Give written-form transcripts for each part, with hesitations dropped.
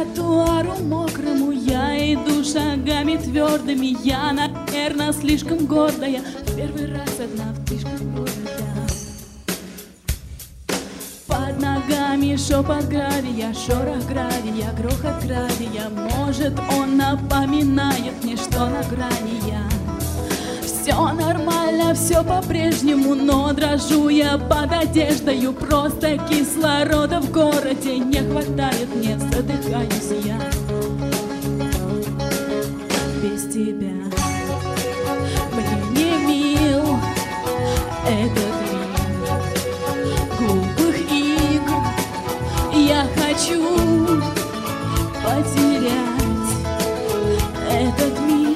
тротуару мокрому я иду шагами твердыми. Я, наверное, слишком гордая, в первый раз одна в слишком города. Под ногами шепот гравия, шорох гравия, грохот гравия. Может, он напоминает мне, что на грани я. Все нормально, все по-прежнему, но дрожу я под одеждою. Просто кислорода в городе не хватает мне, задыхаюсь я. Без тебя мне не мил этот мир глупых игр. Я хочу потерять этот мир.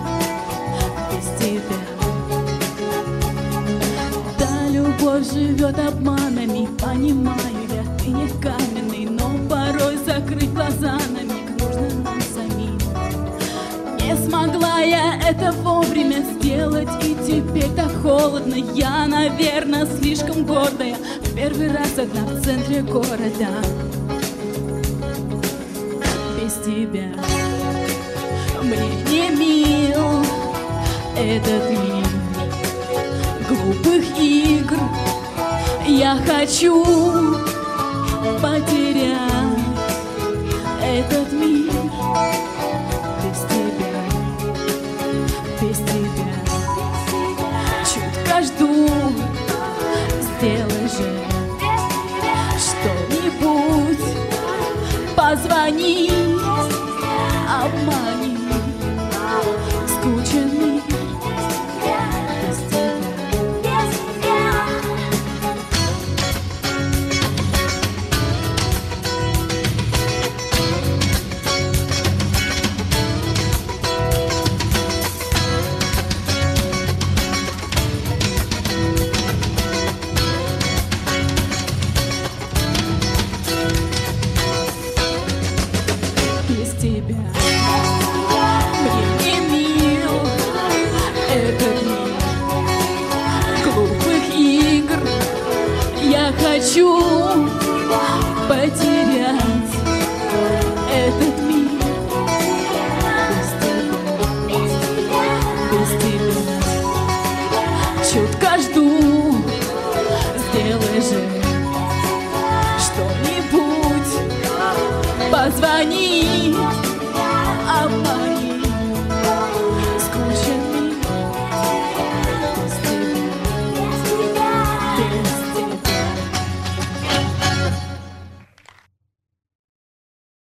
Любовь живет обманами, понимаю я, ты не каменный, но порой закрыть глаза на миг нужно нам самим. Не смогла я это вовремя сделать, и теперь так холодно. Я, наверное, слишком гордая, в первый раз одна в центре города. Без тебя мне не мил этот мир глупых игр. Я хочу потерять этот мир. Без тебя, без тебя чутко жду. Сделай же что-нибудь, позвони, обмани скученный. Хочу потерять этот мир. Без тебя чутко жду. Сделай же что-нибудь, позвони,